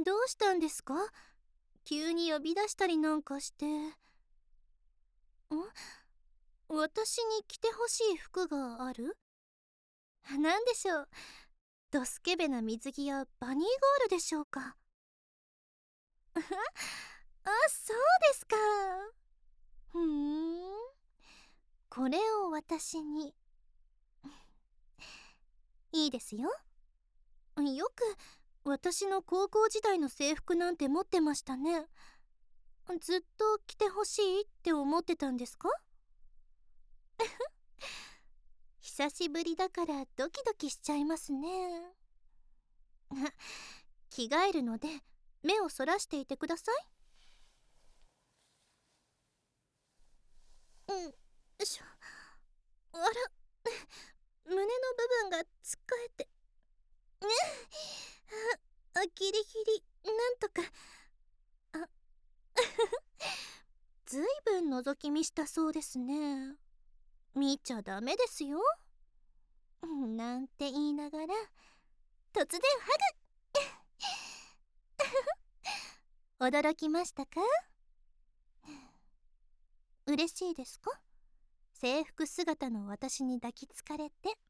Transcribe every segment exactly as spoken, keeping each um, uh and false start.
どうしたんですか？急に呼び出したりなんかして。ん？私に着てほしい服がある？なんでしょう。ドスケベな水着やバニーゴールでしょうか？あ、そうですか。ふーん。これを私に。いいですよ。よく私の高校時代の制服なんて持ってましたね。ずっと着てほしいって思ってたんですか？久しぶりだからドキドキしちゃいますね。着替えるので目をそらしていてください。うん、よいしょ。あら、胸の部分がつっかえて。ねあ、ギリギリなんとか。あずいぶん覗き見したそうですね。見ちゃダメですよ。なんて言いながら突然ハグ。驚きましたか？嬉しいですか？制服姿の私に抱きつかれて。や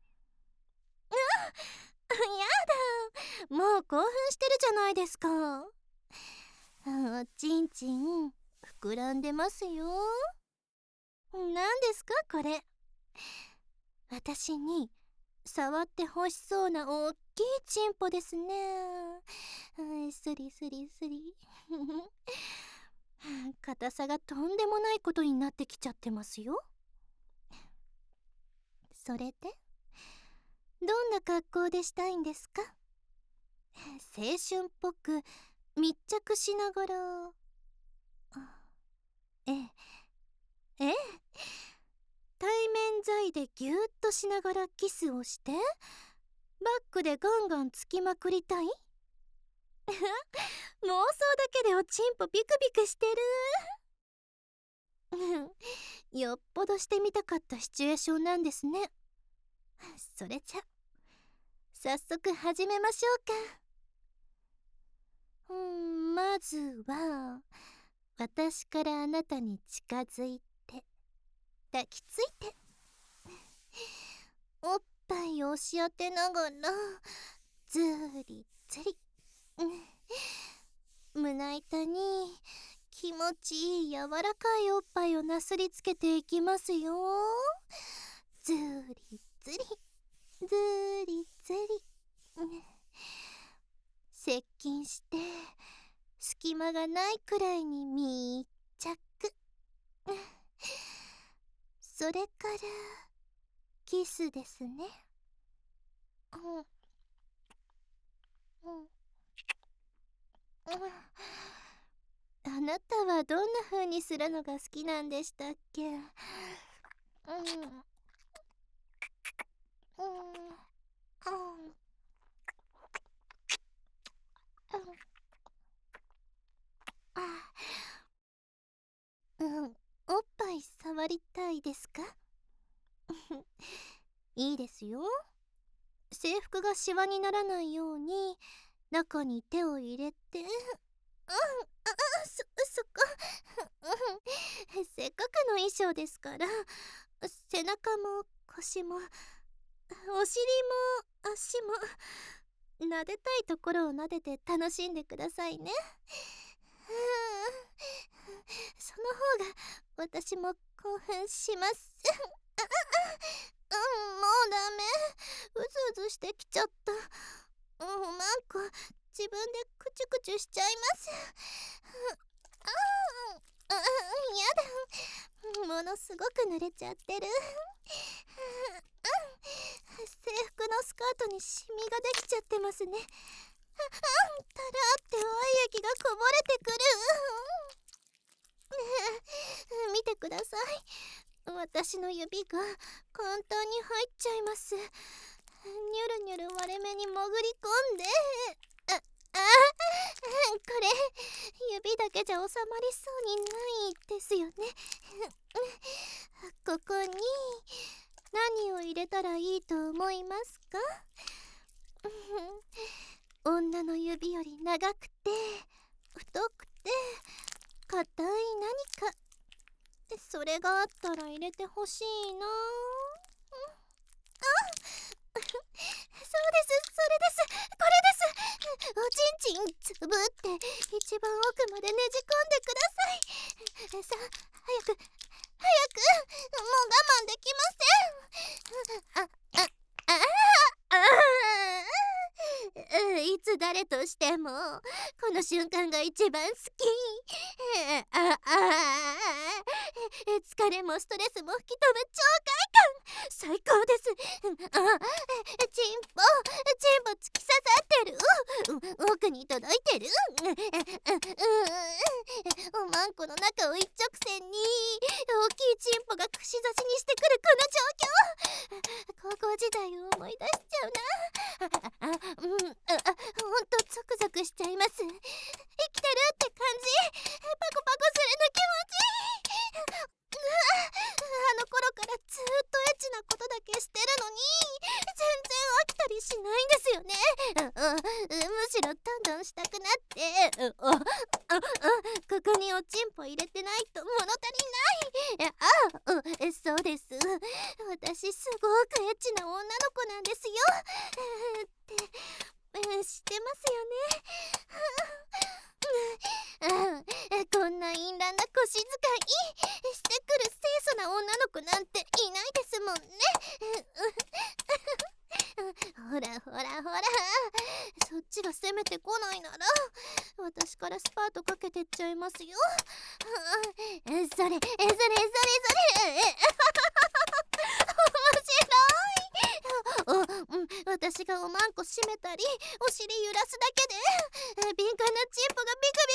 だ、もう興奮してるじゃないですか。おちんちん膨らんでますよ。何ですかこれ？私に触って欲しそうなおっきいチンポですね。スリスリスリ。硬さがとんでもないことになってきちゃってますよ。それでどんな格好でしたいんですか？青春っぽく密着しながら。ええええ、対面在でぎゅーっとしながらキスをしてバックでガンガンつきまくりたい？妄想だけでおちんぽビクビクしてる。よっぽどしてみたかったシチュエーションなんですね。それじゃ早速始めましょうか。うんまずは私からあなたに近づいて抱きついておっぱいを押し当てながらずりずり、胸板に気持ちいい柔らかいおっぱいをなすりつけていきますよ。ずりずりずりずり、接近して隙間がないくらいに密着。それからキスですね。うんうん、あなたはどんな風にするのが好きなんでしたっけ？うんうんうんあうんおっぱい触りたいですか？いいですよ。制服がシワにならないように中に手を入れて。うん、あそそこ。うん、せっかくの衣装ですから背中も腰もお尻も足も撫でたいところを撫でて楽しんでくださいね。その方が私も興奮します。うん、もうダメ。うずうずしてきちゃった。うん、なんか自分でクチュクチュしちゃいます。ああ、やだ。ものすごく濡れちゃってる。制服のスカートにシミができちゃってますね。あんたらって愛液がこぼれてくる。見てください。私の指が簡単に入っちゃいます。ニュルニュル割れ目に潜り込んで。ああこれ指だけじゃ収まりそうにないですよね。ここに何を入れたらいいと思いますか？ 女の指より長くて太くて硬い何か、それがあったら入れてほしいな。そうです、それです、これです。おちんちんつぶって一番奥までねじ込んでください。さあ、早く早く、もう我慢できません。あああああ、いつ誰としてもこの瞬間が一番好き。ああ、疲れもストレスも吹き飛ぶ超快感、最高です。あ、チンポチンポ突き刺さってる。う奥に届いてる。おまんこの中を一直線に大きいチンポが串刺しにしてくるこの状況、高校時代を思い出しちゃうな。あ、あ、うん、あ、あ、ほんとゾクゾクしちゃいます。生きてるって感じ。パコパコするの気持ちいい。あの頃からずーっとエッチなことだけしてるのに全然飽きたりしないんですよね。うんうん、むしろどんどんしたくなって、うん、あああ、ここにおちんぽ入れてないと物足りない。あ、うん、そうです。私すごくエッチな女の子なんですよ。って知ってますよね。うん、こんな淫乱な腰使いしてくる清楚な女の子なんていないですもんね。ほらほらほら、そっちが攻めてこないなら私からスパートかけてっちゃいますよ。それそれそれそれそれ面白い。お、うん、私がおまんこ締めたりお尻揺らすだけで敏感なチンポが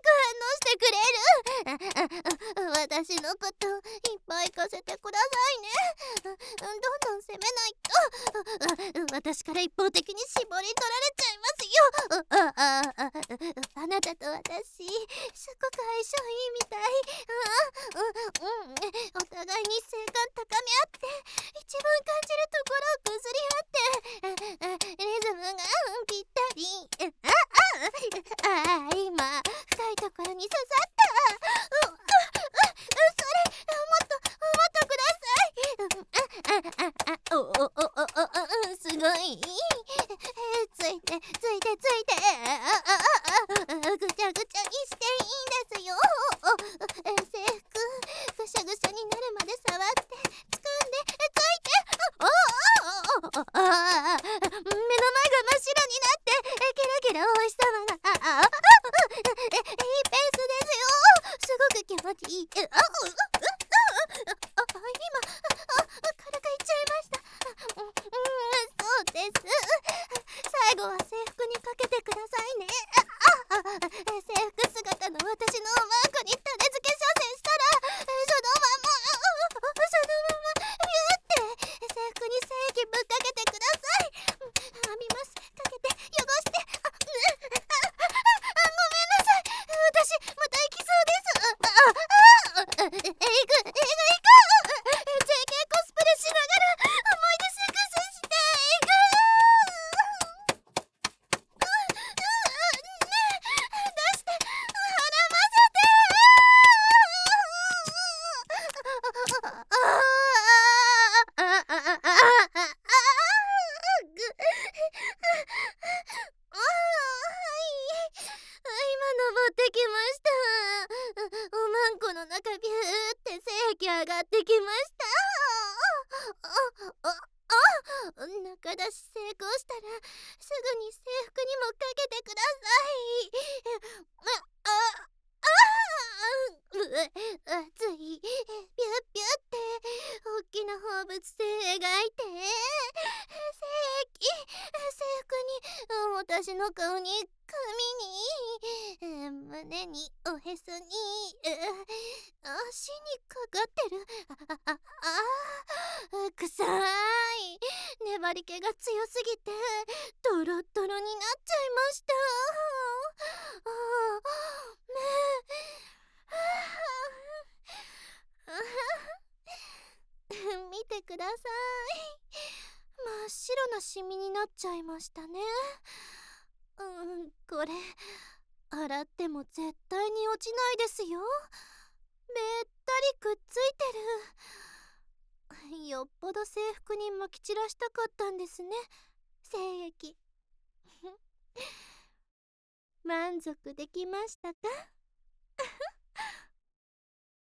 ビクビク反応してくれる。私のこといっぱい行かせてくださいね。どんどん攻めないと私から一方的に絞り取られちゃいますよ。ああああ、あなたと私すごく相性いいみたい。あ、うんうん、お互いに性感高め合って一番感じるところをこすり合ってリズムがぴったり。ああああ、今深いところに刺さった。ううそれもっともっとください。ああああ、おおおおお、すごい。ついてついてついて、ああああ、ぐちゃぐちゃにしていいんですよ。制服ぐしゃぐしゃになるまで触って掴んでついて、ああああああ、目の前が真っ白になってキラキラお日様が、あああ、いいペースですよ。すごく気持ちいい。ああ、あ、今からかいちゃいました。うん、そうです。最後は制服にかけてくださいね。ああ、制服姿の私のおまんこに種付け射精したらそのままそのままビューって制服に精液ぶっかけてください。編みます。かけて汚して。あ、あ、ごめんなさい。私また行きそうです。ああ、えぐえぐえぐいか。 ジェーケー コスプレしながら思い出セックスしていく。ねえ、出して絡ませて。あああああああ、今登ってきました。おまんこの中ビューって精液上がってきました。あああ、中出し成功したらすぐに制服にもかけてください。ああああ、う熱い。ビュッビュって大きな放物線描いて精液制服に、私の顔に髪に胸におへそに足にかかってる。ああああ、臭い。粘り気が強すぎてドロッドロになっちゃいました。ああ、ねえ、見てください。真っ白なシミになっちゃいましたね。うん、 これ洗っても絶対に落ちないですよ。べったりくっついてる。よっぽど制服にまき散らしたかったんですね、精液。満足できましたか？